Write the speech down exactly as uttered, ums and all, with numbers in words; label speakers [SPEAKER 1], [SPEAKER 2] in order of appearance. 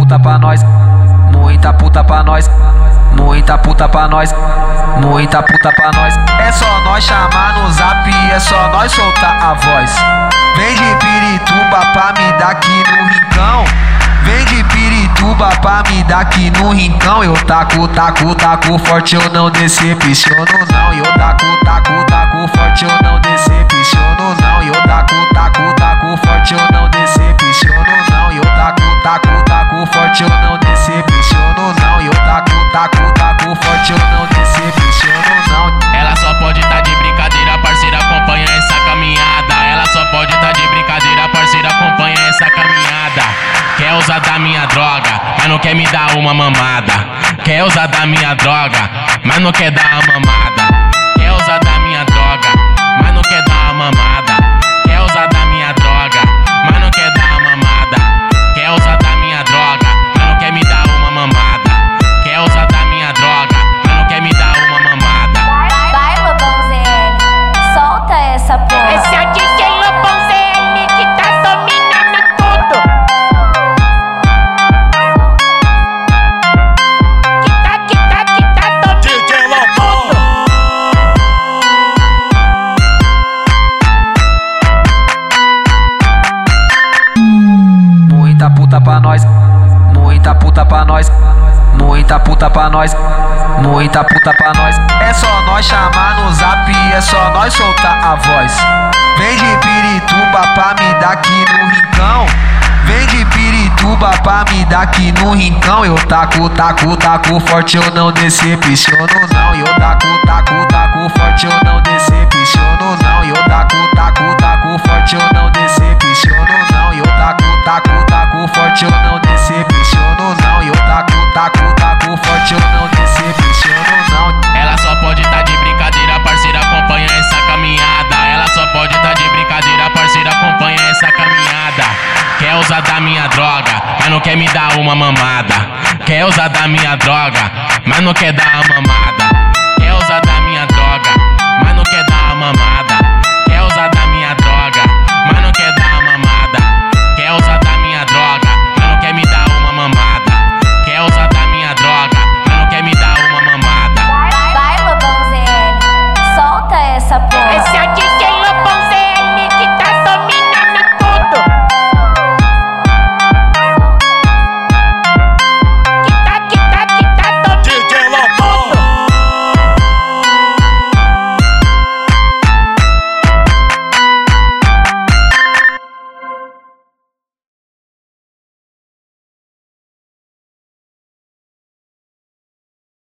[SPEAKER 1] puta pra nós, muita puta pra nós, muita puta pra nós, muita puta pra nós. É só nós chamar no zap, é só nós soltar a voz. Vem de Pirituba pra me dar aqui no rincão. Vem de Pirituba pra me dar aqui no rincão. Eu taco, taco, taco forte, eu não decepciono não. Eu taco, taco, taco forte, eu não decepciono não. Eu taco, taco, taco forte, eu não decepciono não. Eu taco, taco, taco forte, eu não decepciono não. Eu taco, taco, taco forte, eu não decepciono não.
[SPEAKER 2] Ela só pode tá de brincadeira, parceira, acompanha essa caminhada. Ela só pode tá de brincadeira, parceira, acompanha essa caminhada. Quer usar da minha droga, mas não quer me dar uma mamada. Quer usar da minha droga, mas não quer dar a mamada. Quer usar da minha droga, mas não quer dar a mamada. Quer usar da minha droga, mas não quer dar a mamada. Quer usar da minha droga, mas não quer me dar uma mamada. Quer usar da minha droga, mas não quer me dar uma mamada.
[SPEAKER 3] Vai, Lobão Z L, solta essa porra.
[SPEAKER 4] Esse é o D J Lobão Z L que tá dominando tudo. Que tá, que tá, que tá dominando
[SPEAKER 5] D J Lobão.
[SPEAKER 1] Muita puta pra nós, muita puta pra nós, muita puta pra nós, muita puta pra nós. É só nós chamar no zap, é só nós soltar a voz. Vem de Pirituba pra me dar aqui no rincão. Vem de Pirituba pra me dar aqui no rincão. Eu taco, taco, taco forte, eu não decepciono não. Eu taco, taco, taco forte, eu não decepciono não. Eu taco, taco, taco forte, eu não decepciono não. Eu taco, taco, taco forte, eu não decepciono não. Eu taco, taco, taco forte, eu não decepciono não.
[SPEAKER 2] Ela só pode tá de brincadeira, parceira, acompanha essa caminhada. Ela só pode tá de brincadeira, parceira, acompanha essa caminhada. Quer usar da minha droga, mas não quer me dar uma mamada. Quer usar da minha droga, mas não quer dar a mamada. Quer usar da minha droga, mas não quer dar a mamada.